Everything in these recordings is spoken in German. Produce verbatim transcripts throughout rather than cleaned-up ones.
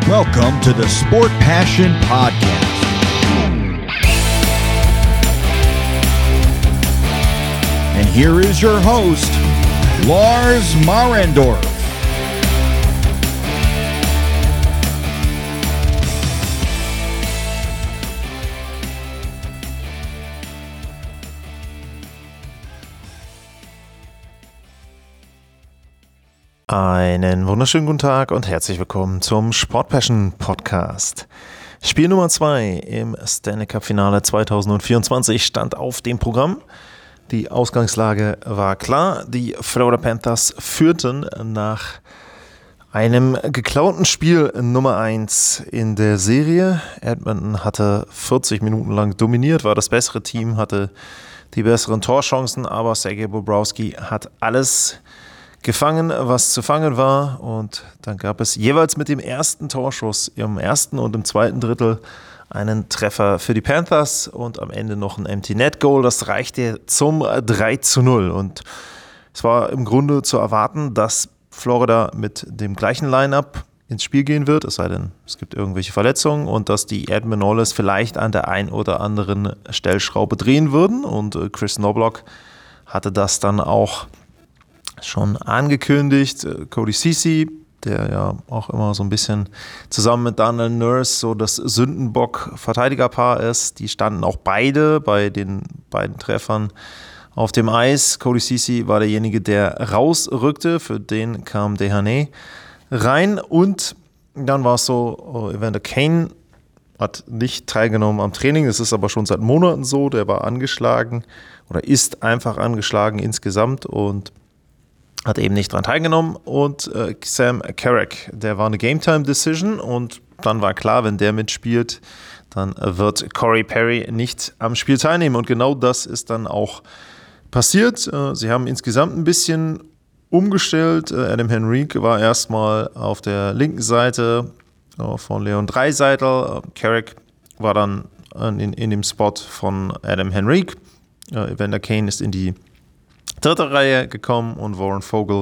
Welcome to the Sport Passion Podcast. And here is your host, Lars Marendorf. Einen wunderschönen guten Tag und herzlich willkommen zum Sport Passion Podcast. Spiel Nummer zwei im Stanley Cup Finale zwanzig vierundzwanzig stand auf dem Programm. Die Ausgangslage war klar. Die Florida Panthers führten nach einem geklauten Spiel Nummer eins in der Serie. Edmonton hatte vierzig Minuten lang dominiert, war das bessere Team, hatte die besseren Torchancen, aber Sergei Bobrovsky hat alles gefangen, was zu fangen war, und dann gab es jeweils mit dem ersten Torschuss im ersten und im zweiten Drittel einen Treffer für die Panthers und am Ende noch ein Empty Net Goal. Das reichte zum drei zu null, und es war im Grunde zu erwarten, dass Florida mit dem gleichen Line-Up ins Spiel gehen wird, es sei denn, es gibt irgendwelche Verletzungen, und dass die Edmonton Oilers vielleicht an der ein oder anderen Stellschraube drehen würden, und Kris Knoblauch hatte das dann auch schon angekündigt. Cody Ceci, der ja auch immer so ein bisschen zusammen mit Daniel Nurse so das Sündenbock-Verteidigerpaar ist, die standen auch beide bei den beiden Treffern auf dem Eis. Cody Ceci war derjenige, der rausrückte, für den kam Desharnais rein, und dann war es so, Evander Kane hat nicht teilgenommen am Training, das ist aber schon seit Monaten so, der war angeschlagen oder ist einfach angeschlagen insgesamt und hat eben nicht daran teilgenommen, und äh, Sam Carrick, der war eine Game-Time-Decision, und dann war klar, wenn der mitspielt, dann wird Corey Perry nicht am Spiel teilnehmen, und genau das ist dann auch passiert. Äh, sie haben insgesamt ein bisschen umgestellt. Äh, Adam Henrique war erstmal auf der linken Seite äh, von Leon Draisaitl. Äh, Carrick war dann in, in dem Spot von Adam Henrique. Äh, Evander Kane ist in die dritte Reihe gekommen, und Warren Foegele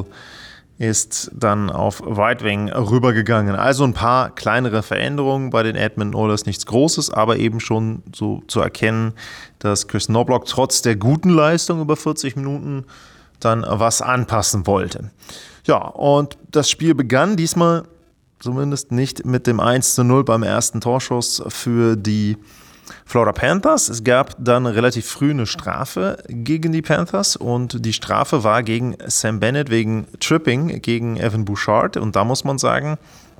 ist dann auf Right Wing rübergegangen. Also ein paar kleinere Veränderungen bei den Edmonton Oilers, nichts Großes, aber eben schon so zu erkennen, dass Kris Knoblauch trotz der guten Leistung über vierzig Minuten dann was anpassen wollte. Ja, und das Spiel begann diesmal zumindest nicht mit dem eins zu null beim ersten Torschuss für die Florida Panthers. Es gab dann relativ früh eine Strafe gegen die Panthers, und die Strafe war gegen Sam Bennett wegen Tripping gegen Evan Bouchard, und da muss man sagen,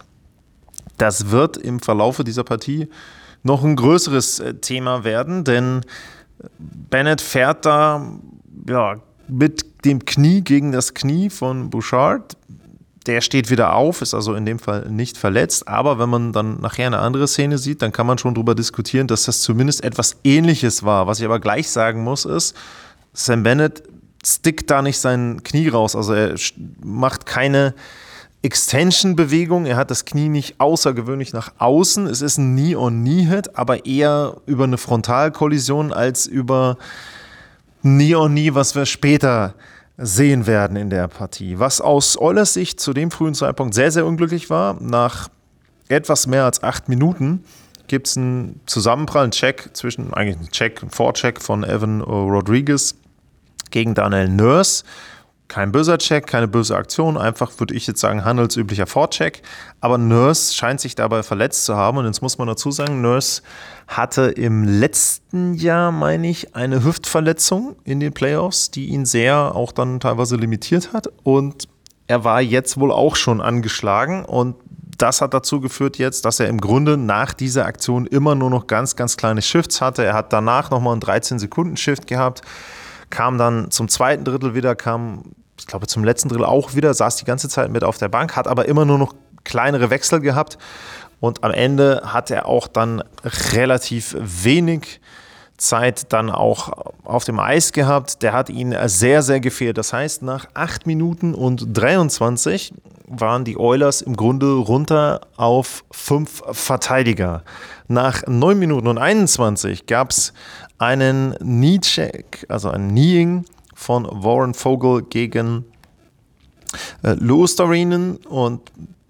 das wird im Verlaufe dieser Partie noch ein größeres Thema werden, denn Bennett fährt da ja, mit dem Knie gegen das Knie von Bouchard. Der steht wieder auf, ist also in dem Fall nicht verletzt, aber wenn man dann nachher eine andere Szene sieht, dann kann man schon darüber diskutieren, dass das zumindest etwas Ähnliches war. Was ich aber gleich sagen muss ist, Sam Bennett stickt da nicht sein Knie raus, also er macht keine Extension-Bewegung, er hat das Knie nicht außergewöhnlich nach außen, es ist ein Knee-on-Knee-Hit, aber eher über eine Frontalkollision als über Knee-on-Knee, was wir später sehen werden in der Partie. Was aus Oilers Sicht zu dem frühen Zeitpunkt sehr, sehr unglücklich war. Nach etwas mehr als acht Minuten gibt es einen Zusammenprall, einen Check zwischen, eigentlich einen Check, einen Vorcheck von Evan Rodrigues gegen Daniel Nurse. Kein böser Check, keine böse Aktion, einfach, würde ich jetzt sagen, handelsüblicher Vorcheck. Aber Nurse scheint sich dabei verletzt zu haben, und jetzt muss man dazu sagen, Nurse hatte im letzten Jahr, meine ich, eine Hüftverletzung in den Playoffs, die ihn sehr auch dann teilweise limitiert hat, und er war jetzt wohl auch schon angeschlagen, und das hat dazu geführt jetzt, dass er im Grunde nach dieser Aktion immer nur noch ganz, ganz kleine Shifts hatte. Er hat danach nochmal einen dreizehn-Sekunden-Shift gehabt, kam dann zum zweiten Drittel wieder, kam, ich glaube, zum letzten Drittel auch wieder, saß die ganze Zeit mit auf der Bank, hat aber immer nur noch kleinere Wechsel gehabt, und am Ende hat er auch dann relativ wenig Zeit dann auch auf dem Eis gehabt. Der hat ihn sehr, sehr gefehlt. Das heißt, nach acht Minuten und dreiundzwanzig waren die Oilers im Grunde runter auf fünf Verteidiger. Nach neun Minuten und einundzwanzig gab es einen Knee-Check, also ein Kneeing von Warren Foegele gegen äh, Luostarinen, und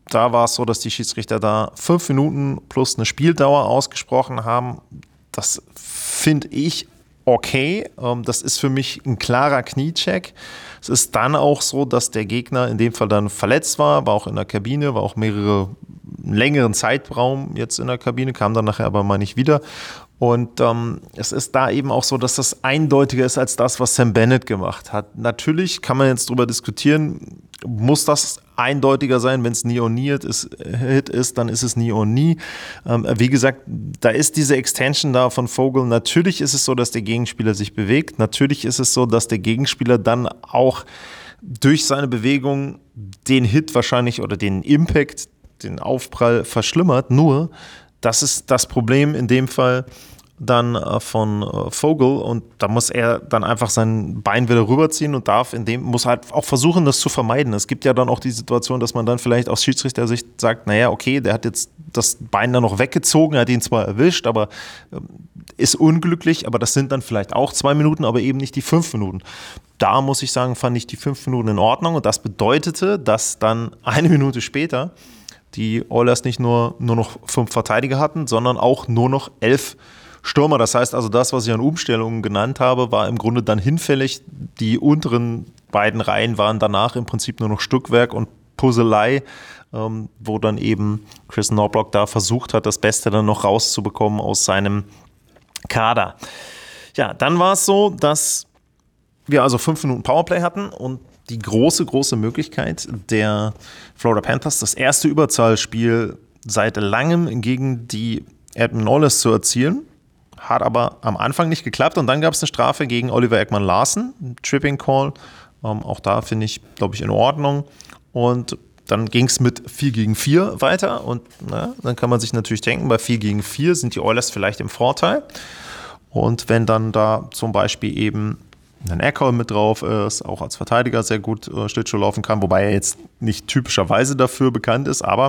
da war es so, dass die Schiedsrichter da fünf Minuten plus eine Spieldauer ausgesprochen haben. Das finde ich okay. Das ist für mich ein klarer Kniecheck. Es ist dann auch so, dass der Gegner in dem Fall dann verletzt war, war auch in der Kabine, war auch mehrere, einen längeren Zeitraum jetzt in der Kabine, kam dann nachher aber mal nicht wieder. Und ähm, es ist da eben auch so, dass das eindeutiger ist als das, was Sam Bennett gemacht hat. Natürlich kann man jetzt drüber diskutieren, muss das eindeutiger sein, wenn es nie or nie ist, Hit ist, dann ist es nie or nie. Ähm, wie gesagt, da ist diese Extension da von Vogel. Natürlich ist es so, dass der Gegenspieler sich bewegt. Natürlich ist es so, dass der Gegenspieler dann auch durch seine Bewegung den Hit wahrscheinlich oder den Impact, den Aufprall verschlimmert. Nur, das ist das Problem in dem Fall dann äh, von äh, Vogel und da muss er dann einfach sein Bein wieder rüberziehen und darf in dem, muss halt auch versuchen, das zu vermeiden. Es gibt ja dann auch die Situation, dass man dann vielleicht aus Schiedsrichtersicht sagt, naja, okay, der hat jetzt das Bein dann noch weggezogen, er hat ihn zwar erwischt, aber äh, ist unglücklich, aber das sind dann vielleicht auch zwei Minuten, aber eben nicht die fünf Minuten. Da muss ich sagen, fand ich die fünf Minuten in Ordnung und das bedeutete, dass dann eine Minute später die Oilers nicht nur, nur noch fünf Verteidiger hatten, sondern auch nur noch elf Stürmer. Das heißt also, das, was ich an Umstellungen genannt habe, war im Grunde dann hinfällig. Die unteren beiden Reihen waren danach im Prinzip nur noch Stückwerk und Puzzelei, ähm, wo dann eben Chris Knoblauch da versucht hat, das Beste dann noch rauszubekommen aus seinem Kader. Ja, dann war es so, dass wir also fünf Minuten Powerplay hatten und die große, große Möglichkeit der Florida Panthers, das erste Überzahlspiel seit langem gegen die Edmonton Oilers zu erzielen. Hat aber am Anfang nicht geklappt und dann gab es eine Strafe gegen Oliver Ekman-Larsson, ein Tripping Call. Ähm, auch da finde ich, glaube ich, in Ordnung. Und dann ging es mit vier gegen vier weiter und na, dann kann man sich natürlich denken, bei vier gegen vier sind die Oilers vielleicht im Vorteil. Und wenn dann da zum Beispiel eben ein Ekholm mit drauf ist, auch als Verteidiger sehr gut äh, Schlittschuh laufen kann, wobei er jetzt nicht typischerweise dafür bekannt ist, aber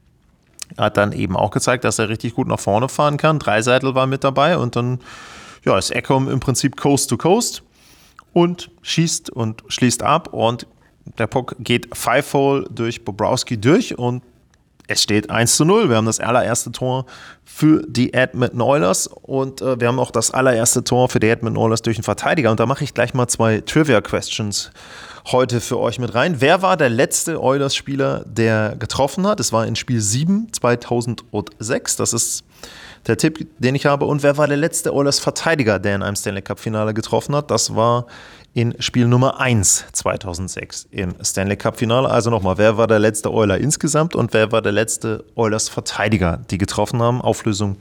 er hat dann eben auch gezeigt, dass er richtig gut nach vorne fahren kann. Dreiseitel war mit dabei und dann ja, ist Ekholm im Prinzip Coast to Coast und schießt und schließt ab und der Puck geht Five-Hole durch Bobrovsky durch und es steht eins zu null. Wir haben das allererste Tor für die Edmonton Oilers und äh, wir haben auch das allererste Tor für die Edmonton Oilers durch einen Verteidiger. Und da mache ich gleich mal zwei Trivia-Questions heute für euch mit rein. Wer war der letzte Oilers-Spieler, der getroffen hat? Es war in Spiel sieben zweitausendsechs. Das ist der Tipp, den ich habe. Und wer war der letzte Oilers-Verteidiger, der in einem Stanley Cup-Finale getroffen hat? Das war in Spiel Nummer eins zweitausendsechs im Stanley Cup-Finale. Also nochmal, wer war der letzte Oiler insgesamt und wer war der letzte Oilers-Verteidiger, die getroffen haben? Auflösung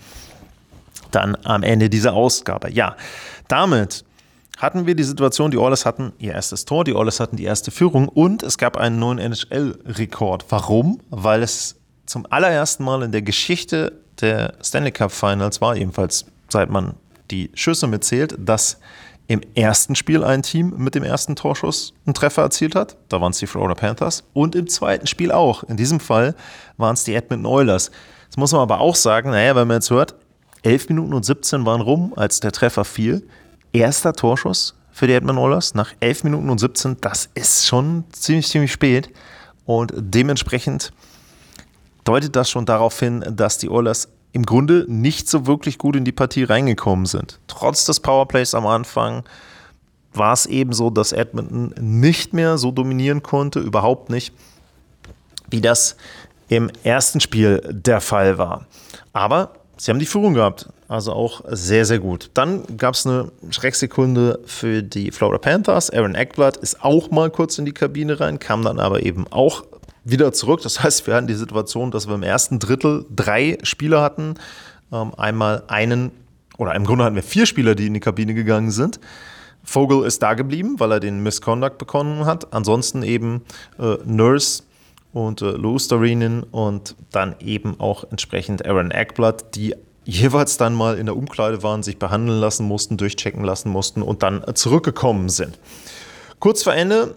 dann am Ende dieser Ausgabe. Ja, damit hatten wir die Situation, die Oilers hatten ihr erstes Tor, die Oilers hatten die erste Führung und es gab einen neuen N H L-Rekord. Warum? Weil es zum allerersten Mal in der Geschichte der Stanley Cup Finals war, ebenfalls seit man die Schüsse mitzählt, dass im ersten Spiel ein Team mit dem ersten Torschuss einen Treffer erzielt hat. Da waren es die Florida Panthers. Und im zweiten Spiel auch. In diesem Fall waren es die Edmonton Oilers. Jetzt muss man aber auch sagen, naja, wenn man jetzt hört, elf Minuten und siebzehn waren rum, als der Treffer fiel. Erster Torschuss für die Edmonton Oilers nach elf Minuten und siebzehn. Das ist schon ziemlich, ziemlich spät. Und dementsprechend deutet das schon darauf hin, dass die Oilers im Grunde nicht so wirklich gut in die Partie reingekommen sind. Trotz des Powerplays am Anfang war es eben so, dass Edmonton nicht mehr so dominieren konnte, überhaupt nicht, wie das im ersten Spiel der Fall war. Aber sie haben die Führung gehabt, also auch sehr, sehr gut. Dann gab es eine Schrecksekunde für die Florida Panthers. Aaron Ekblad ist auch mal kurz in die Kabine rein, kam dann aber eben auch wieder zurück. Das heißt, wir hatten die Situation, dass wir im ersten Drittel drei Spieler hatten. Ähm, einmal einen, oder im Grunde hatten wir vier Spieler, die in die Kabine gegangen sind. Vogel ist da geblieben, weil er den Misconduct bekommen hat. Ansonsten eben äh, Nurse und äh, Luostarinen und dann eben auch entsprechend Aaron Ekblad, die jeweils dann mal in der Umkleide waren, sich behandeln lassen mussten, durchchecken lassen mussten und dann zurückgekommen sind. Kurz vor Ende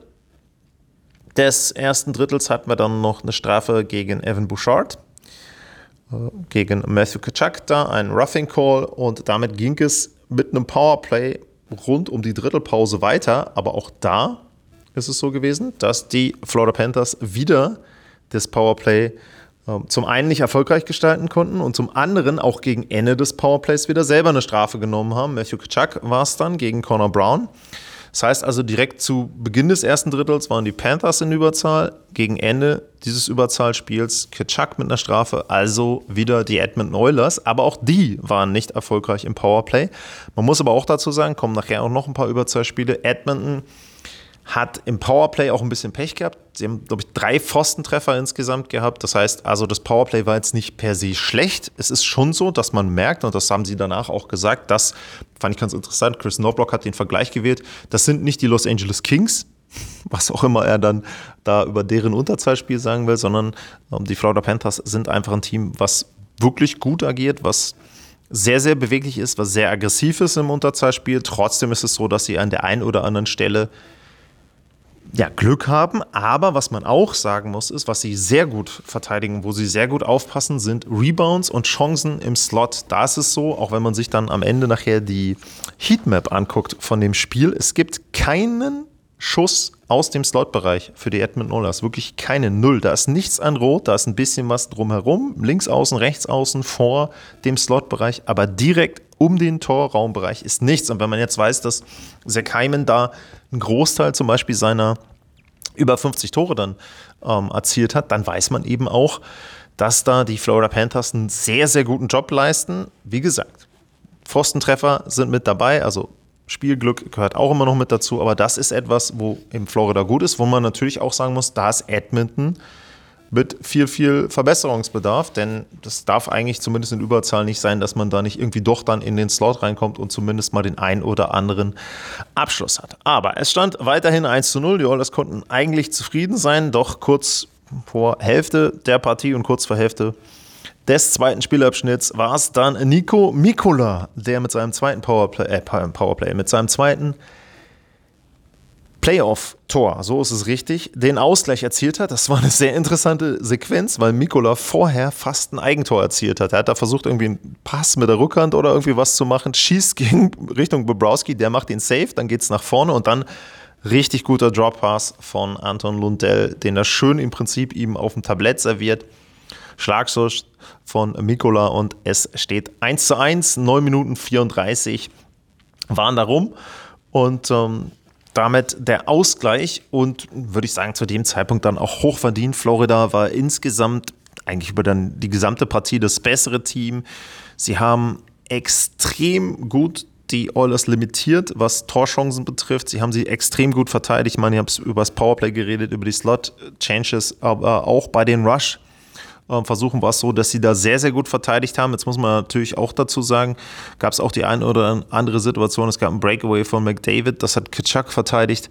des ersten Drittels hatten wir dann noch eine Strafe gegen Evan Bouchard, äh, gegen Matthew Tkachuk da, ein Roughing Call und damit ging es mit einem Powerplay rund um die Drittelpause weiter, aber auch da ist es so gewesen, dass die Florida Panthers wieder das Powerplay zum einen nicht erfolgreich gestalten konnten und zum anderen auch gegen Ende des Powerplays wieder selber eine Strafe genommen haben. Matthew Tkachuk war es dann gegen Connor Brown. Das heißt also, direkt zu Beginn des ersten Drittels waren die Panthers in Überzahl. Gegen Ende dieses Überzahlspiels Tkachuk mit einer Strafe, also wieder die Edmonton Oilers. Aber auch die waren nicht erfolgreich im Powerplay. Man muss aber auch dazu sagen, kommen nachher auch noch ein paar Überzahlspiele. Edmonton hat im Powerplay auch ein bisschen Pech gehabt. Sie haben, glaube ich, drei Pfostentreffer insgesamt gehabt. Das heißt, also das Powerplay war jetzt nicht per se schlecht. Es ist schon so, dass man merkt, und das haben sie danach auch gesagt, das fand ich ganz interessant, Chris Knoblauch hat den Vergleich gewählt, das sind nicht die Los Angeles Kings, was auch immer er dann da über deren Unterzahlspiel sagen will, sondern ähm, die Florida Panthers sind einfach ein Team, was wirklich gut agiert, was sehr, sehr beweglich ist, was sehr aggressiv ist im Unterzahlspiel. Trotzdem ist es so, dass sie an der einen oder anderen Stelle ja, Glück haben, aber was man auch sagen muss, ist, was sie sehr gut verteidigen, wo sie sehr gut aufpassen, sind Rebounds und Chancen im Slot. Da ist es so, auch wenn man sich dann am Ende nachher die Heatmap anguckt von dem Spiel, es gibt keinen Schuss aus dem Slot-Bereich für die Edmonton Oilers, wirklich keine, null. Da ist nichts an Rot, da ist ein bisschen was drumherum, links außen, rechts außen, vor dem Slot-Bereich, aber direkt um den Torraumbereich ist nichts. Und wenn man jetzt weiß, dass Zach Hyman da einen Großteil zum Beispiel seiner über fünfzig Tore dann ähm, erzielt hat, dann weiß man eben auch, dass da die Florida Panthers einen sehr, sehr guten Job leisten. Wie gesagt, Pfostentreffer sind mit dabei, also Spielglück gehört auch immer noch mit dazu, aber das ist etwas, wo in Florida gut ist, wo man natürlich auch sagen muss, da ist Edmonton mit viel, viel Verbesserungsbedarf, denn das darf eigentlich zumindest in Überzahl nicht sein, dass man da nicht irgendwie doch dann in den Slot reinkommt und zumindest mal den ein oder anderen Abschluss hat. Aber es stand weiterhin eins zu null, die Oilers konnten eigentlich zufrieden sein, doch kurz vor Hälfte der Partie und kurz vor Hälfte des zweiten Spielabschnitts war es dann Niko Mikkola, der mit seinem zweiten Powerplay, äh, Powerplay, mit seinem zweiten Playoff-Tor, so ist es richtig, den Ausgleich erzielt hat. Das war eine sehr interessante Sequenz, weil Mikkola vorher fast ein Eigentor erzielt hat. Er hat da versucht, irgendwie einen Pass mit der Rückhand oder irgendwie was zu machen, schießt gegen Richtung Bobrovsky, der macht den Safe, dann geht es nach vorne und dann richtig guter Drop-Pass von Anton Lundell, den er schön im Prinzip ihm auf dem Tablett serviert. Schlagschuss von Mikkola und es steht eins zu eins, neun Minuten vierunddreißig waren da rum und ähm, damit der Ausgleich und würde ich sagen, zu dem Zeitpunkt dann auch hochverdient. Florida war insgesamt eigentlich über dann die gesamte Partie das bessere Team. Sie haben extrem gut die Oilers limitiert, was Torchancen betrifft. Sie haben sie extrem gut verteidigt. Ich meine, ich habe über das Powerplay geredet, über die Slot-Changes, aber auch bei den Rush Versuchen war es so, dass sie da sehr, sehr gut verteidigt haben. Jetzt muss man natürlich auch dazu sagen, gab es auch die eine oder andere Situation. Es gab ein Breakaway von McDavid, das hat Tkachuk verteidigt.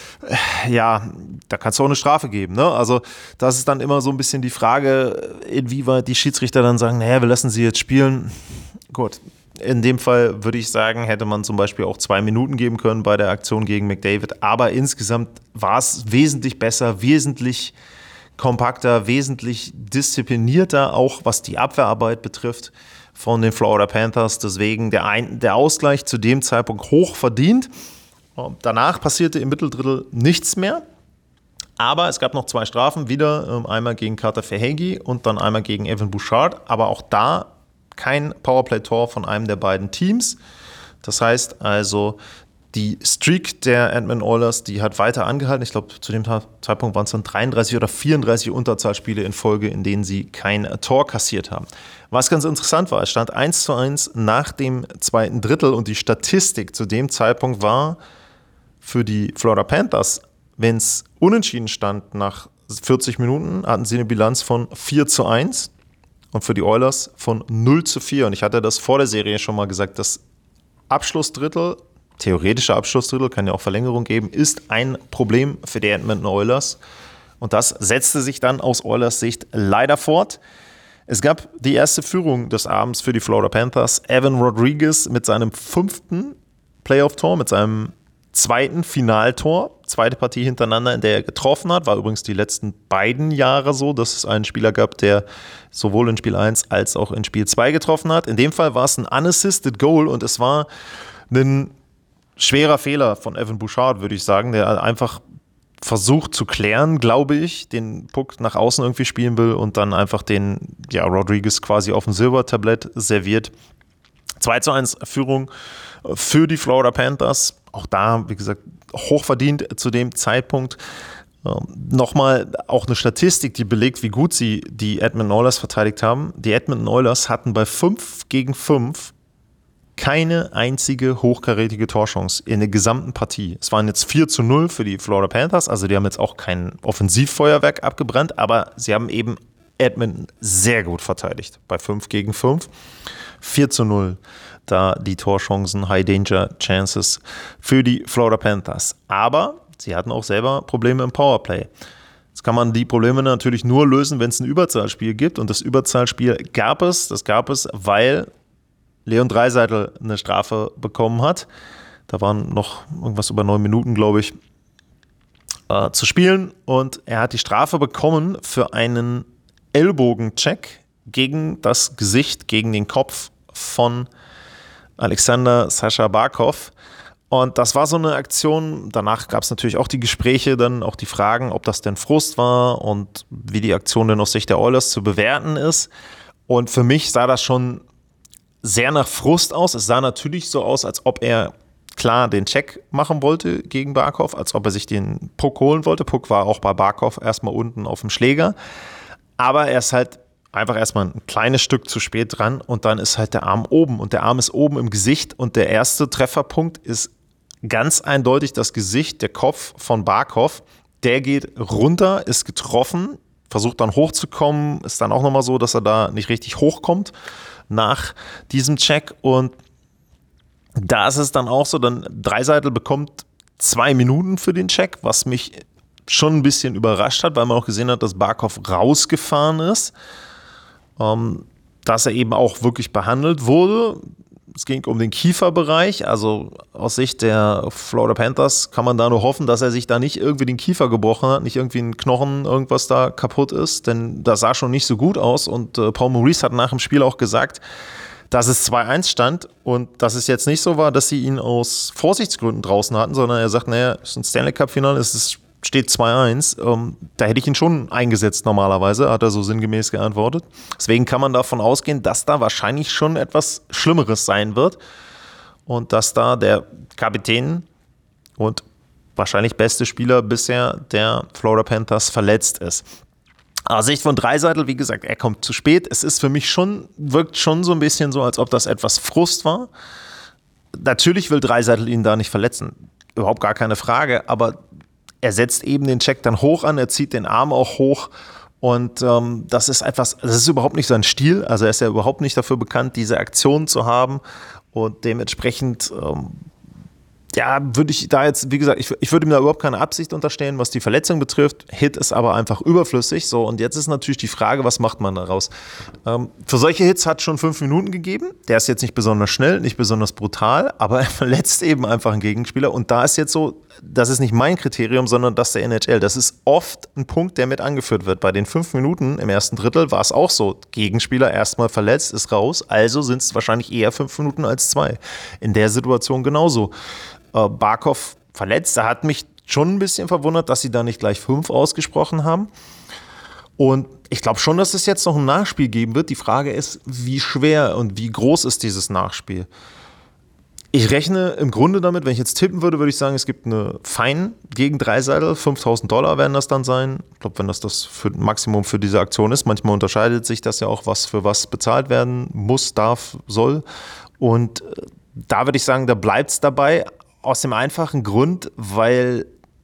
Ja, da kann es auch eine Strafe geben. Ne? Also das ist dann immer so ein bisschen die Frage, inwieweit die Schiedsrichter dann sagen, naja, wir lassen sie jetzt spielen. Gut, in dem Fall würde ich sagen, hätte man zum Beispiel auch zwei Minuten geben können bei der Aktion gegen McDavid. Aber insgesamt war es wesentlich besser, wesentlich kompakter, wesentlich disziplinierter, auch was die Abwehrarbeit betrifft von den Florida Panthers. Deswegen der, Ein- der Ausgleich zu dem Zeitpunkt hoch verdient. Danach passierte im Mitteldrittel nichts mehr. Aber es gab noch zwei Strafen, wieder einmal gegen Carter Verhaeghe und dann einmal gegen Evan Bouchard. Aber auch da kein Powerplay-Tor von einem der beiden Teams. Das heißt also, die Streak der Edmonton Oilers, die hat weiter angehalten. Ich glaube, zu dem Zeitpunkt waren es dann dreiunddreißig oder vierunddreißig Unterzahlspiele in Folge, in denen sie kein Tor kassiert haben. Was ganz interessant war, es stand eins zu eins nach dem zweiten Drittel und die Statistik zu dem Zeitpunkt war für die Florida Panthers, wenn es unentschieden stand nach vierzig Minuten, hatten sie eine Bilanz von vier zu eins und für die Oilers von null zu vier. Und ich hatte das vor der Serie schon mal gesagt, das Abschlussdrittel, theoretischer Abschlussdrittel, kann ja auch Verlängerung geben, ist ein Problem für die Edmonton Oilers. Und das setzte sich dann aus Oilers Sicht leider fort. Es gab die erste Führung des Abends für die Florida Panthers. Evan Rodriguez mit seinem fünften Playoff-Tor, mit seinem zweiten Finaltor, zweite Partie hintereinander, in der er getroffen hat. War übrigens die letzten beiden Jahre so, dass es einen Spieler gab, der sowohl in Spiel eins als auch in Spiel zwei getroffen hat. In dem Fall war es ein unassisted Goal und es war ein schwerer Fehler von Evan Bouchard, würde ich sagen, der einfach versucht zu klären, glaube ich, den Puck nach außen irgendwie spielen will und dann einfach den, ja, Rodriguez quasi auf dem Silbertablett serviert. zwei zu eins Führung für die Florida Panthers. Auch da, wie gesagt, hochverdient zu dem Zeitpunkt. Ähm, nochmal auch eine Statistik, die belegt, wie gut sie die Edmonton Oilers verteidigt haben. Die Edmonton Oilers hatten bei fünf gegen fünf keine einzige hochkarätige Torchance in der gesamten Partie. Es waren jetzt vier zu null für die Florida Panthers, also die haben jetzt auch kein Offensivfeuerwerk abgebrannt, aber sie haben eben Edmonton sehr gut verteidigt bei fünf gegen fünf. vier zu null, da die Torchancen, High Danger Chances für die Florida Panthers. Aber sie hatten auch selber Probleme im Powerplay. Jetzt kann man die Probleme natürlich nur lösen, wenn es ein Überzahlspiel gibt, und das Überzahlspiel gab es. Das gab es, weil Leon Draisaitl eine Strafe bekommen hat. Da waren noch irgendwas über neun Minuten, glaube ich, äh, zu spielen. Und er hat die Strafe bekommen für einen Ellbogencheck gegen das Gesicht, gegen den Kopf von Alexander Sascha Barkov. Und das war so eine Aktion. Danach gab es natürlich auch die Gespräche, dann auch die Fragen, ob das denn Frust war und wie die Aktion denn aus Sicht der Oilers zu bewerten ist. Und für mich sah das schon sehr nach Frust aus. Es sah natürlich so aus, als ob er klar den Check machen wollte gegen Barkov, als ob er sich den Puck holen wollte. Puck war auch bei Barkov erstmal unten auf dem Schläger. Aber er ist halt einfach erstmal ein kleines Stück zu spät dran und dann ist halt der Arm oben und der Arm ist oben im Gesicht und der erste Trefferpunkt ist ganz eindeutig das Gesicht, der Kopf von Barkov. Der geht runter, ist getroffen, versucht dann hochzukommen, ist dann auch nochmal so, dass er da nicht richtig hochkommt nach diesem Check, und da ist es dann auch so, dann Draisaitl bekommt zwei Minuten für den Check, was mich schon ein bisschen überrascht hat, weil man auch gesehen hat, dass Barkov rausgefahren ist, ähm, dass er eben auch wirklich behandelt wurde. Es ging um den Kieferbereich, also aus Sicht der Florida Panthers kann man da nur hoffen, dass er sich da nicht irgendwie den Kiefer gebrochen hat, nicht irgendwie ein Knochen, irgendwas da kaputt ist, denn das sah schon nicht so gut aus, und äh, Paul Maurice hat nach dem Spiel auch gesagt, dass es zwei eins stand und dass es jetzt nicht so war, dass sie ihn aus Vorsichtsgründen draußen hatten, sondern er sagt, naja, es ist ein Stanley Cup-Finale, es ist steht zwei eins, ähm, da hätte ich ihn schon eingesetzt normalerweise, hat er so sinngemäß geantwortet. Deswegen kann man davon ausgehen, dass da wahrscheinlich schon etwas Schlimmeres sein wird und dass da der Kapitän und wahrscheinlich beste Spieler bisher der Florida Panthers verletzt ist. Aus Sicht von Draisaitl, wie gesagt, er kommt zu spät. Es ist für mich schon, wirkt schon so ein bisschen so, als ob das etwas Frust war. Natürlich will Draisaitl ihn da nicht verletzen, überhaupt gar keine Frage, aber er setzt eben den Check dann hoch an, er zieht den Arm auch hoch und ähm, das ist etwas, das ist überhaupt nicht sein Stil, also er ist ja überhaupt nicht dafür bekannt, diese Aktion zu haben, und dementsprechend ähm, ja, würde ich da jetzt, wie gesagt, ich, ich würde ihm da überhaupt keine Absicht unterstellen, was die Verletzung betrifft. Hit ist aber einfach überflüssig. So, und jetzt ist natürlich die Frage, was macht man daraus? Ähm, für solche Hits hat es schon fünf Minuten gegeben. Der ist jetzt nicht besonders schnell, nicht besonders brutal, aber er verletzt eben einfach einen Gegenspieler. Und da ist jetzt so, das ist nicht mein Kriterium, sondern das der N H L. Das ist oft ein Punkt, der mit angeführt wird. Bei den fünf Minuten im ersten Drittel war es auch so. Gegenspieler erstmal verletzt, ist raus. Also sind es wahrscheinlich eher fünf Minuten als zwei. In der Situation genauso. Barkov verletzt. Da hat mich schon ein bisschen verwundert, dass sie da nicht gleich fünf ausgesprochen haben. Und ich glaube schon, dass es jetzt noch ein Nachspiel geben wird. Die Frage ist, wie schwer und wie groß ist dieses Nachspiel? Ich rechne im Grunde damit, wenn ich jetzt tippen würde, würde ich sagen, es gibt eine Fine gegen Draisaitl. fünftausend Dollar werden das dann sein. Ich glaube, wenn das das für Maximum für diese Aktion ist. Manchmal unterscheidet sich das ja auch, was für was bezahlt werden muss, darf, soll. Und da würde ich sagen, da bleibt es dabei. Aus dem einfachen Grund, weil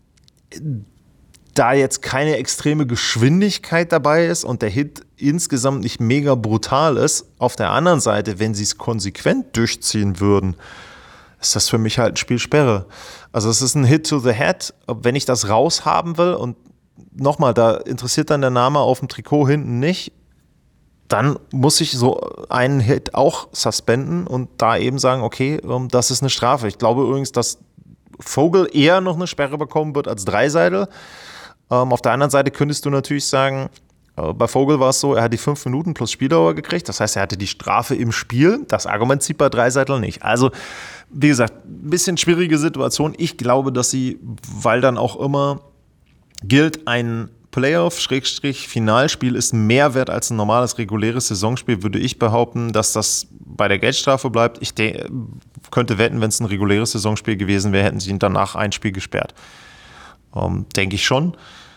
da jetzt keine extreme Geschwindigkeit dabei ist und der Hit insgesamt nicht mega brutal ist. Auf der anderen Seite, wenn sie es konsequent durchziehen würden, ist das für mich halt ein Spielsperre. Also es ist ein Hit to the Head. Wenn ich das raushaben will, und nochmal, da interessiert dann der Name auf dem Trikot hinten nicht, dann muss ich so einen Hit auch suspenden und da eben sagen, okay, das ist eine Strafe. Ich glaube übrigens, dass Vogel eher noch eine Sperre bekommen wird als Draisaitl. Auf der anderen Seite könntest du natürlich sagen, bei Vogel war es so, er hat die fünf Minuten plus Spieldauer gekriegt. Das heißt, er hatte die Strafe im Spiel. Das Argument zieht bei Draisaitl nicht. Also, wie gesagt, ein bisschen schwierige Situation. Ich glaube, dass sie, weil dann auch immer gilt, ein Playoff-Finalspiel ist mehr wert als ein normales reguläres Saisonspiel, würde ich behaupten, dass das bei der Geldstrafe bleibt. Ich de- könnte wetten, wenn es ein reguläres Saisonspiel gewesen wäre, hätten sie ihn danach ein Spiel gesperrt. Ähm, denke ich schon.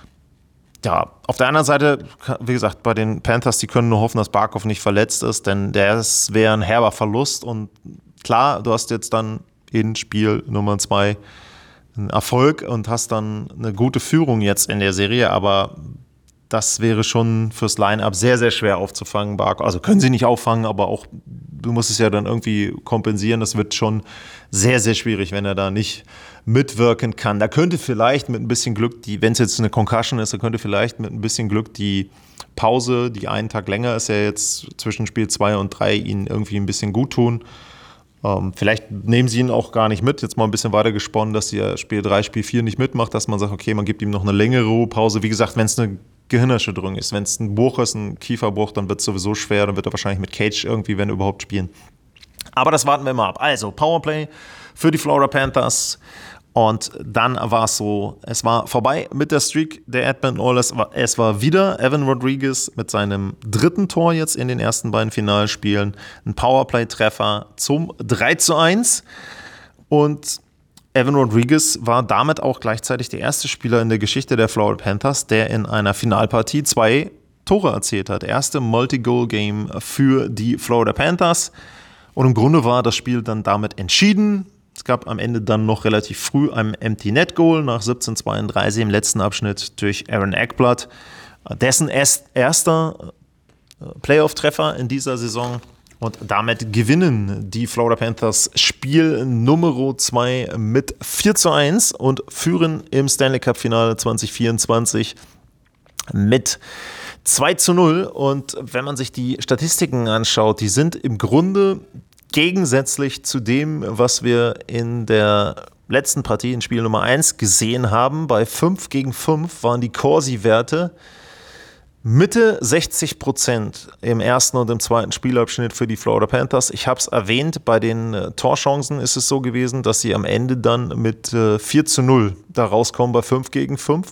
Ja, auf der anderen Seite, wie gesagt, bei den Panthers, die können nur hoffen, dass Barkov nicht verletzt ist, denn das wäre ein herber Verlust. Und klar, du hast jetzt dann in Spiel Nummer zwei einen Erfolg und hast dann eine gute Führung jetzt in der Serie, aber das wäre schon fürs Line-Up sehr, sehr schwer aufzufangen. Also können sie nicht auffangen, aber auch du musst es ja dann irgendwie kompensieren. Das wird schon sehr, sehr schwierig, wenn er da nicht mitwirken kann. Da könnte vielleicht mit ein bisschen Glück, die, wenn es jetzt eine Concussion ist, da könnte vielleicht mit ein bisschen Glück die Pause, die einen Tag länger ist ja jetzt zwischen Spiel zwei und drei, ihnen irgendwie ein bisschen gut tun. Ähm, vielleicht nehmen sie ihn auch gar nicht mit, jetzt mal ein bisschen weiter gesponnen, dass sie Spiel drei, Spiel vier nicht mitmacht, dass man sagt, okay, man gibt ihm noch eine längere Ruhepause. Wie gesagt, wenn es eine Gehirnerschütterung ist, wenn es ein Bruch ist, ein Kieferbruch, dann wird es sowieso schwer, dann wird er wahrscheinlich mit Cage irgendwie, wenn überhaupt, spielen. Aber das warten wir mal ab. Also, Powerplay für die Florida Panthers. Und dann war es so, es war vorbei mit der Streak der Edmonton Oilers. Es war wieder Evan Rodrigues mit seinem dritten Tor jetzt in den ersten beiden Finalspielen. Ein Powerplay-Treffer zum drei zu eins. Und Evan Rodrigues war damit auch gleichzeitig der erste Spieler in der Geschichte der Florida Panthers, der in einer Finalpartie zwei Tore erzielt hat. Erste Multi-Goal-Game für die Florida Panthers. Und im Grunde war das Spiel dann damit entschieden. Es gab am Ende dann noch relativ früh ein Empty-Net-Goal nach siebzehn zweiunddreißig im letzten Abschnitt durch Aaron Ekblad. Dessen erster Playoff-Treffer in dieser Saison. Und damit gewinnen die Florida Panthers Spiel Nummer zwei mit vier zu eins und führen im Stanley Cup-Finale zwanzig vierundzwanzig mit zwei zu null. Und wenn man sich die Statistiken anschaut, die sind im Grunde gegensätzlich zu dem, was wir in der letzten Partie in Spiel Nummer eins gesehen haben. Bei fünf gegen fünf waren die Corsi-Werte Mitte sechzig Prozent im ersten und im zweiten Spielabschnitt für die Florida Panthers. Ich habe es erwähnt, bei den äh, Torchancen ist es so gewesen, dass sie am Ende dann mit äh, vier zu null da rauskommen bei fünf gegen fünf.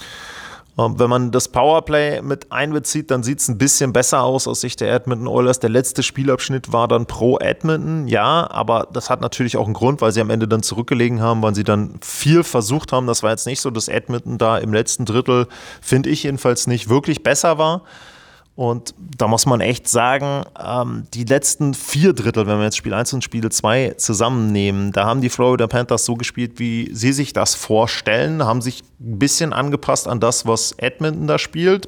Ähm, wenn man das Powerplay mit einbezieht, dann sieht es ein bisschen besser aus aus Sicht der Edmonton Oilers. Der letzte Spielabschnitt war dann pro Edmonton, ja, aber das hat natürlich auch einen Grund, weil sie am Ende dann zurückgelegen haben, weil sie dann viel versucht haben. Das war jetzt nicht so, dass Edmonton da im letzten Drittel, finde ich jedenfalls nicht, wirklich besser war. Und da muss man echt sagen, ähm, die letzten vier Drittel, wenn wir jetzt Spiel eins und Spiel zwei zusammennehmen, da haben die Florida Panthers so gespielt, wie sie sich das vorstellen, haben sich ein bisschen angepasst an das, was Edmonton da spielt.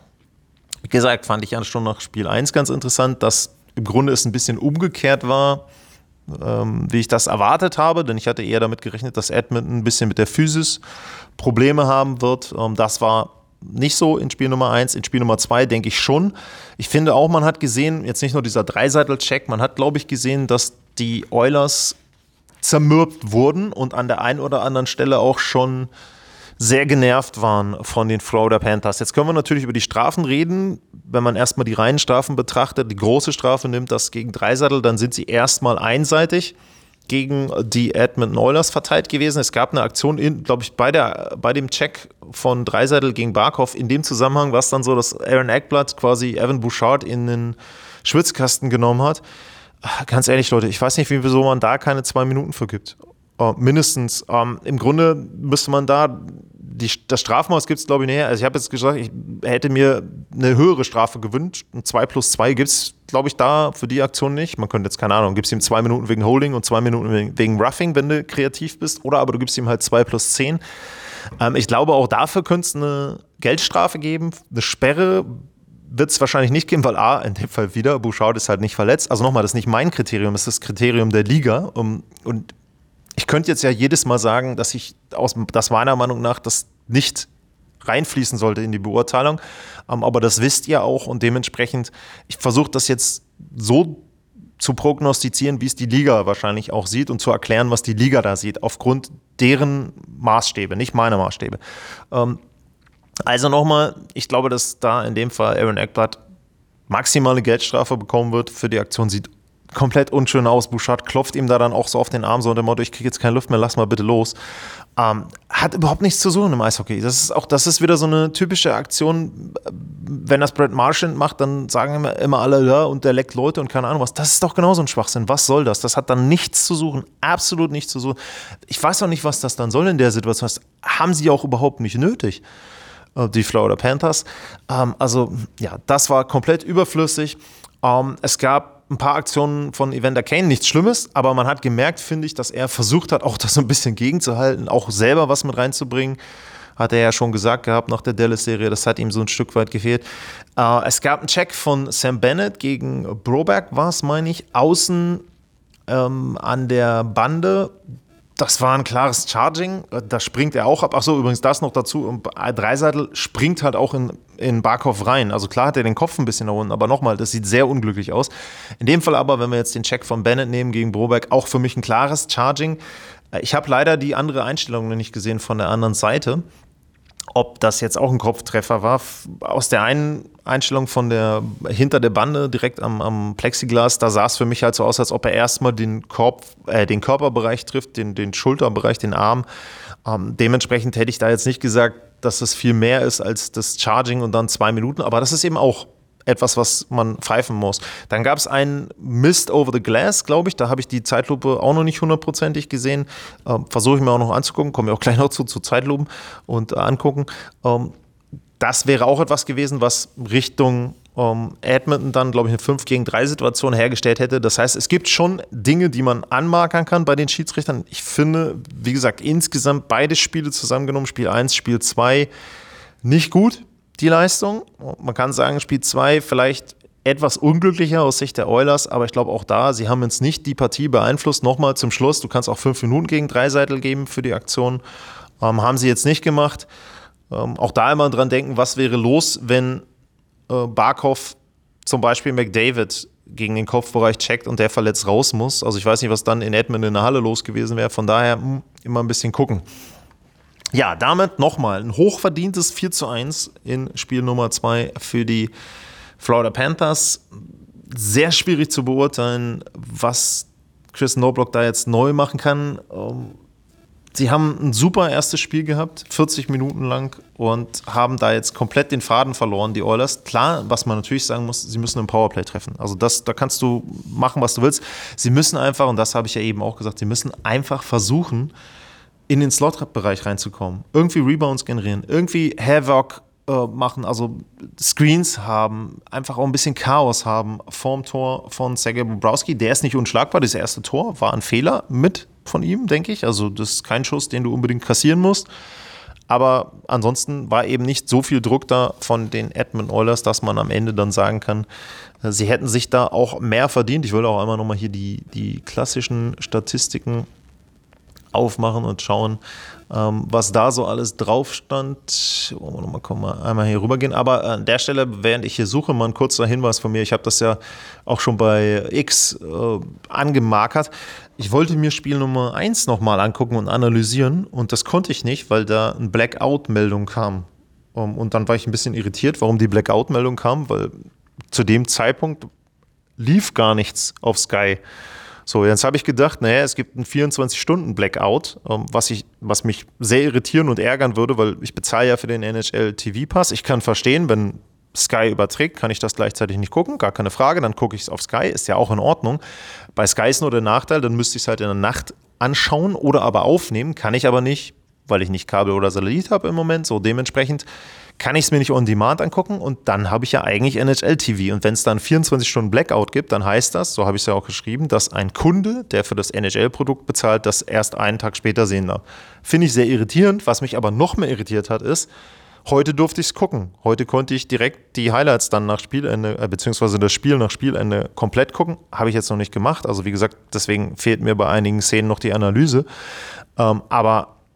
Wie gesagt, fand ich ja schon nach Spiel eins ganz interessant, dass im Grunde es ein bisschen umgekehrt war, ähm, wie ich das erwartet habe, denn ich hatte eher damit gerechnet, dass Edmonton ein bisschen mit der Physis Probleme haben wird. Ähm, das war nicht so in Spiel Nummer eins, in Spiel Nummer zwei denke ich schon. Ich finde auch, man hat gesehen, jetzt nicht nur dieser Dreiseitel-Check, man hat, glaube ich, gesehen, dass die Oilers zermürbt wurden und an der einen oder anderen Stelle auch schon sehr genervt waren von den Florida Panthers. Jetzt können wir natürlich über die Strafen reden. Wenn man erstmal die reinen Strafen betrachtet, die große Strafe nimmt das gegen Dreiseitel, dann sind sie erstmal einseitig gegen die Edmonton Oilers verteilt gewesen. Es gab eine Aktion, glaube ich, bei, der, bei dem Check von Draisaitl gegen Barkov. In dem Zusammenhang war es dann so, dass Aaron Ekblad quasi Evan Bouchard in den Schwitzkasten genommen hat. Ganz ehrlich, Leute, ich weiß nicht, wieso man da keine zwei Minuten für gibt. Uh, mindestens. Um, Im Grunde müsste man da, die, das Strafmaß gibt es, glaube ich, näher. Also ich habe jetzt gesagt, ich hätte mir eine höhere Strafe gewünscht. Ein zwei plus zwei gibt es, glaube ich, da für die Aktion nicht. Man könnte jetzt, keine Ahnung, gibst ihm zwei Minuten wegen Holding und zwei Minuten wegen, wegen Roughing, wenn du kreativ bist. Oder aber du gibst ihm halt zwei plus zehn. Um, ich glaube, auch dafür könnte es eine Geldstrafe geben. Eine Sperre wird es wahrscheinlich nicht geben, weil A, in dem Fall wieder, Bouchard ist halt nicht verletzt. Also nochmal, das ist nicht mein Kriterium, das ist das Kriterium der Liga. Um, und ich könnte jetzt ja jedes Mal sagen, dass ich aus, dass meiner Meinung nach das nicht reinfließen sollte in die Beurteilung. Um, aber das wisst ihr auch und dementsprechend, ich versuche das jetzt so zu prognostizieren, wie es die Liga wahrscheinlich auch sieht und zu erklären, was die Liga da sieht, aufgrund deren Maßstäbe, nicht meine Maßstäbe. Um, also nochmal, ich glaube, dass da in dem Fall Aaron Ekblad maximale Geldstrafe bekommen wird für die Aktion, sieht komplett unschön aus. Bouchard klopft ihm da dann auch so auf den Arm, so unter dem Motto, ich kriege jetzt keine Luft mehr, lass mal bitte los. Ähm, hat überhaupt nichts zu suchen im Eishockey. Das ist auch, das ist wieder so eine typische Aktion, wenn das Brad Marchand macht, dann sagen immer, immer alle, ja, und der leckt Leute und keine Ahnung was. Das ist doch genauso ein Schwachsinn. Was soll das? Das hat dann nichts zu suchen, absolut nichts zu suchen. Ich weiß auch nicht, was das dann soll in der Situation. Das haben sie auch überhaupt nicht nötig, die Florida Panthers. Ähm, also, ja, das war komplett überflüssig. Ähm, es gab ein paar Aktionen von Evander Kane, nichts Schlimmes, aber man hat gemerkt, finde ich, dass er versucht hat, auch das so ein bisschen gegenzuhalten, auch selber was mit reinzubringen. Hat er ja schon gesagt gehabt nach der Dallas-Serie, das hat ihm so ein Stück weit gefehlt. Äh, es gab einen Check von Sam Bennett gegen Broberg, war es, meine ich, außen ähm, an der Bande. Das war ein klares Charging, da springt er auch ab. Achso, übrigens das noch dazu, Draisaitl springt halt auch in, in Barkov rein. Also klar hat er den Kopf ein bisschen nach unten, aber nochmal, das sieht sehr unglücklich aus. In dem Fall aber, wenn wir jetzt den Check von Bennett nehmen gegen Broberg, auch für mich ein klares Charging. Ich habe leider die andere Einstellung noch nicht gesehen von der anderen Seite. Ob das jetzt auch ein Kopftreffer war, aus der einen Einstellung von der hinter der Bande, direkt am, am Plexiglas, da sah es für mich halt so aus, als ob er erstmal den, Korb, äh, den Körperbereich trifft, den, den Schulterbereich, den Arm. Ähm, dementsprechend hätte ich da jetzt nicht gesagt, dass es viel mehr ist als das Charging und dann zwei Minuten, aber das ist eben auch etwas, was man pfeifen muss. Dann gab es einen Mist over the Glass, glaube ich. Da habe ich die Zeitlupe auch noch nicht hundertprozentig gesehen. Ähm, Versuche ich mir auch noch anzugucken. Komme ich auch gleich noch zu, zu Zeitlupen und äh, angucken. Ähm, das wäre auch etwas gewesen, was Richtung ähm, Edmonton dann, glaube ich, eine fünf gegen drei Situation hergestellt hätte. Das heißt, es gibt schon Dinge, die man anmarkern kann bei den Schiedsrichtern. Ich finde, wie gesagt, insgesamt beide Spiele zusammengenommen, Spiel eins, Spiel zwei, nicht gut. Die Leistung. Man kann sagen, Spiel zwei vielleicht etwas unglücklicher aus Sicht der Oilers, aber ich glaube auch da, sie haben jetzt nicht die Partie beeinflusst. Nochmal zum Schluss, du kannst auch fünf Minuten gegen Draisaitl geben für die Aktion. Ähm, haben sie jetzt nicht gemacht. Ähm, auch da immer dran denken, was wäre los, wenn äh, Barkov zum Beispiel McDavid gegen den Kopfbereich checkt und der verletzt raus muss. Also ich weiß nicht, was dann in Edmonton in der Halle los gewesen wäre. Von daher mh, immer ein bisschen gucken. Ja, damit nochmal ein hochverdientes vier zu eins in Spiel Nummer zwei für die Florida Panthers. Sehr schwierig zu beurteilen, was Chris Knoblauch da jetzt neu machen kann. Sie haben ein super erstes Spiel gehabt, vierzig Minuten lang, und haben da jetzt komplett den Faden verloren, die Oilers. Klar, was man natürlich sagen muss, sie müssen ein Powerplay treffen. Also das, da kannst du machen, was du willst. Sie müssen einfach, und das habe ich ja eben auch gesagt, sie müssen einfach versuchen, in den Slot-Bereich reinzukommen, irgendwie Rebounds generieren, irgendwie Havoc äh, machen, also Screens haben, einfach auch ein bisschen Chaos haben vorm Tor von Sergei Bobrovsky. Der ist nicht unschlagbar, das erste Tor war ein Fehler mit von ihm, denke ich. Also das ist kein Schuss, den du unbedingt kassieren musst. Aber ansonsten war eben nicht so viel Druck da von den Edmonton Oilers, dass man am Ende dann sagen kann, sie hätten sich da auch mehr verdient. Ich will auch einmal nochmal hier die, die klassischen Statistiken aufmachen und schauen, ähm, was da so alles drauf stand. Wollen wir nochmal komm, mal einmal hier rübergehen. Aber an der Stelle, während ich hier suche, mal ein kurzer Hinweis von mir. Ich habe das ja auch schon bei X äh, angemarkert. Ich wollte mir Spiel Nummer eins nochmal angucken und analysieren, und das konnte ich nicht, weil da eine Blackout-Meldung kam. Um, und dann war ich ein bisschen irritiert, warum die Blackout-Meldung kam, weil zu dem Zeitpunkt lief gar nichts auf Sky. So, jetzt habe ich gedacht, naja, es gibt einen vierundzwanzig-Stunden-Blackout, was, ich, was mich sehr irritieren und ärgern würde, weil ich bezahle ja für den N H L-T V-Pass. Ich kann verstehen, wenn Sky überträgt, kann ich das gleichzeitig nicht gucken, gar keine Frage, dann gucke ich es auf Sky, ist ja auch in Ordnung. Bei Sky ist nur der Nachteil, dann müsste ich es halt in der Nacht anschauen oder aber aufnehmen, kann ich aber nicht, weil ich nicht Kabel oder Satellit habe im Moment, so dementsprechend kann ich es mir nicht on demand angucken, und dann habe ich ja eigentlich N H L-T V. Und wenn es dann vierundzwanzig Stunden Blackout gibt, dann heißt das, so habe ich es ja auch geschrieben, dass ein Kunde, der für das N H L-Produkt bezahlt, das erst einen Tag später sehen darf. Finde ich sehr irritierend. Was mich aber noch mehr irritiert hat, ist, heute durfte ich es gucken. Heute konnte ich direkt die Highlights dann nach Spielende, äh, beziehungsweise das Spiel nach Spielende komplett gucken. Habe ich jetzt noch nicht gemacht. Also wie gesagt, deswegen fehlt mir bei einigen Szenen noch die Analyse. Ähm, aber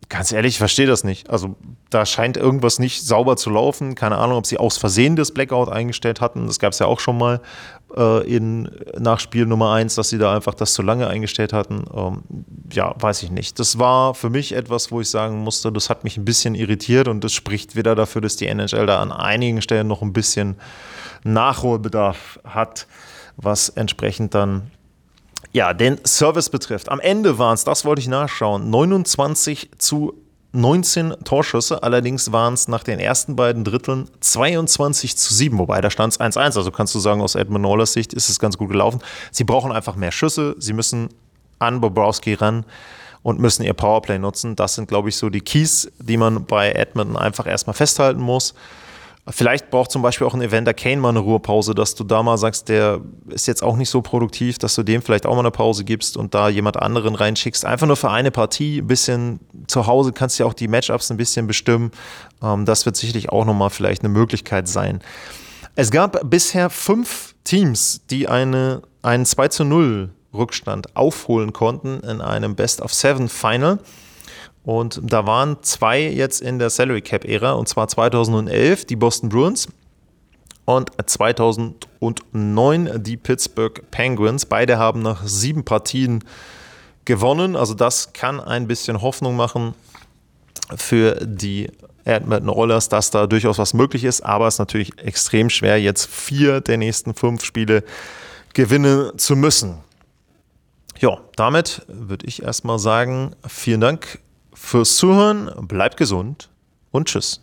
Ganz ehrlich, ich verstehe das nicht. Also da scheint irgendwas nicht sauber zu laufen. Keine Ahnung, ob sie aus Versehen das Blackout eingestellt hatten. Das gab es ja auch schon mal äh, in, nach Spiel Nummer eins, dass sie da einfach das zu lange eingestellt hatten. Ähm, ja, weiß ich nicht. Das war für mich etwas, wo ich sagen musste, das hat mich ein bisschen irritiert und das spricht wieder dafür, dass die N H L da an einigen Stellen noch ein bisschen Nachholbedarf hat, was entsprechend dann ja, den Service betrifft. Am Ende waren es, das wollte ich nachschauen, neunundzwanzig zu neunzehn Torschüsse. Allerdings waren es nach den ersten beiden Dritteln zweiundzwanzig zu sieben, wobei da stand es eins eins. Also kannst du sagen, aus Edmund Oilers Sicht ist es ganz gut gelaufen. Sie brauchen einfach mehr Schüsse. Sie müssen an Bobrovsky ran und müssen ihr Powerplay nutzen. Das sind, glaube ich, so die Keys, die man bei Edmonton einfach erstmal festhalten muss. Vielleicht braucht zum Beispiel auch ein Evander Kane mal eine Ruhepause, dass du da mal sagst, der ist jetzt auch nicht so produktiv, dass du dem vielleicht auch mal eine Pause gibst und da jemand anderen reinschickst. Einfach nur für eine Partie, ein bisschen zu Hause kannst du ja auch die Matchups ein bisschen bestimmen. Das wird sicherlich auch nochmal vielleicht eine Möglichkeit sein. Es gab bisher fünf Teams, die eine, einen zwei zu null Rückstand aufholen konnten in einem Best-of-Seven-Final. Und da waren zwei jetzt in der Salary Cap Ära, und zwar zweitausendelf die Boston Bruins und zweitausendneun die Pittsburgh Penguins. Beide haben nach sieben Partien gewonnen, also das kann ein bisschen Hoffnung machen für die Edmonton Oilers, dass da durchaus was möglich ist, aber es ist natürlich extrem schwer, jetzt vier der nächsten fünf Spiele gewinnen zu müssen. Ja, damit würde ich erstmal sagen, vielen Dank fürs Zuhören, bleibt gesund und tschüss.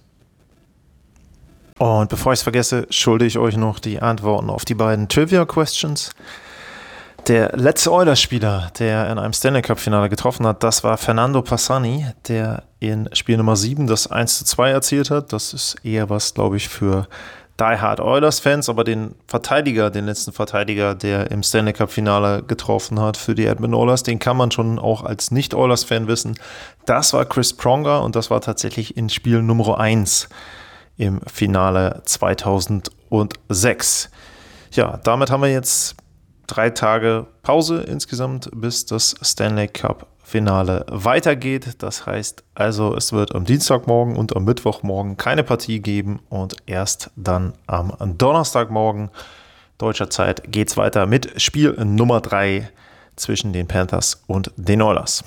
Und bevor ich es vergesse, schulde ich euch noch die Antworten auf die beiden Trivia-Questions. Der letzte Oilers-Spieler, der in einem Stanley Cup-Finale getroffen hat, das war Fernando Passani, der in Spiel Nummer sieben das eins zu zwei erzielt hat. Das ist eher was, glaube ich, für Die Hard Oilers-Fans, aber den Verteidiger, den letzten Verteidiger, der im Stanley Cup-Finale getroffen hat für die Edmonton Oilers, den kann man schon auch als Nicht-Oilers-Fan wissen. Das war Chris Pronger und das war tatsächlich in Spiel Nummer eins im Finale zweitausendsechs. Ja, damit haben wir jetzt drei Tage Pause insgesamt, bis das Stanley Cup-Finale weitergeht. Das heißt also, es wird am Dienstagmorgen und am Mittwochmorgen keine Partie geben und erst dann am Donnerstagmorgen deutscher Zeit geht es weiter mit Spiel Nummer drei zwischen den Panthers und den Oilers.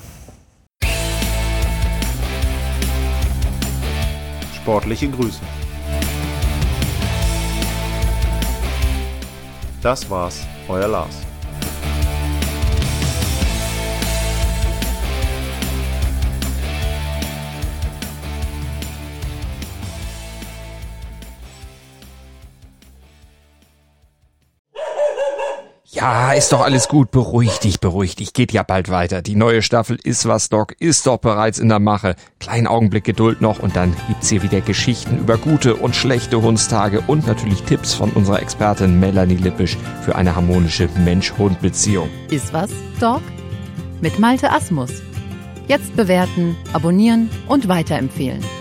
Sportliche Grüße. Das war's, euer Lars. Ja, ist doch alles gut. Beruhig dich, beruhig dich. Geht ja bald weiter. Die neue Staffel Ist was, Doc ist doch bereits in der Mache. Kleinen Augenblick Geduld noch und dann gibt's hier wieder Geschichten über gute und schlechte Hundstage und natürlich Tipps von unserer Expertin Melanie Lippisch für eine harmonische Mensch-Hund-Beziehung. Ist was, Doc? Mit Malte Asmus. Jetzt bewerten, abonnieren und weiterempfehlen.